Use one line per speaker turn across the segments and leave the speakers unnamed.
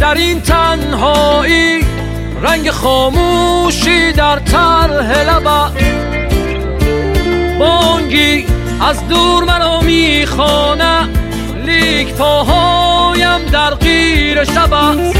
در این تنهایی، رنگ خاموشی در طرح لبت. بانگی از دور منو میخوانه، لیک پاهایم در غیر شبت.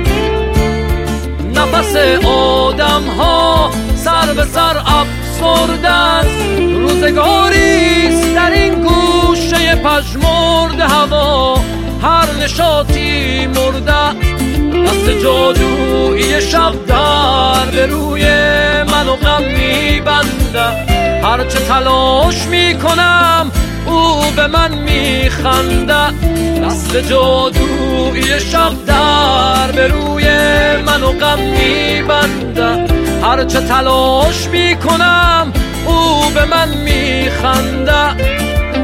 نفس آدم ها سر به سر افسردن، روزگاریست در این گوشه پژمرد هوا. هر نشاطی مرده، دست جادویی شب در به روی منو غم میبنده. هرچه تلاش میکنم او به من میخنده. دست جادویی شب در به روی منو غم میبنده. هرچه تلاش میکنم او به من میخنده.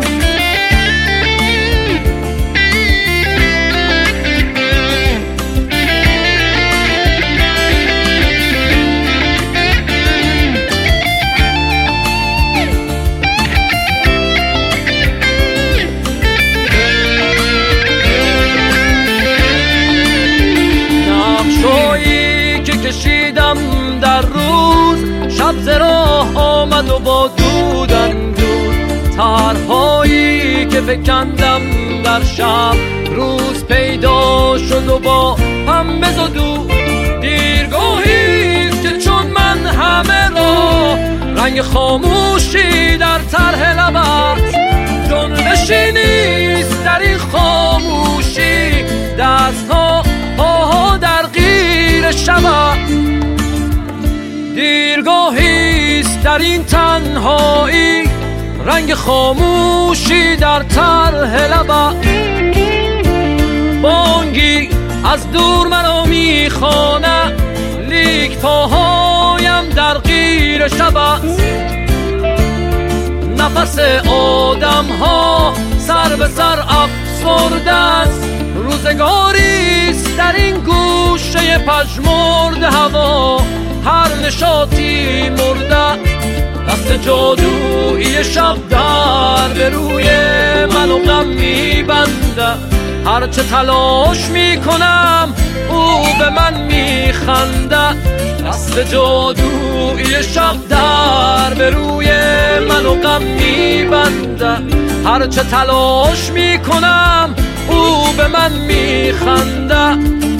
کشیدم در روز، شب ز راه آمد و با دودن دود. طرحهایی که فکندم در شب، روز پیدا شد و با هم بزدود. دیرگاهیست که چون من همه را، رنگ خاموشی در طرح لبت. جنبشی نیست در این خاموشی، دستها پاها در غیر شبت. دیرگاهیست در این تنهایی، رنگ خاموشی در طرح لبت. بانگی از دور منو میخوانه، لیک پاهایم در غیر شبت. نفس آدم ها سر به سر افسرده است، روزگاریست در این گوشه پژمرد هوا. هر نشاطی مرده، دست جادویی شب در به روی منو غم میبنده. هرچه تلاش میکنم او به من میخنده. دست جادویی شب در به روی منو غم میبنده. هرچه تلاش میکنم او به من میخنده.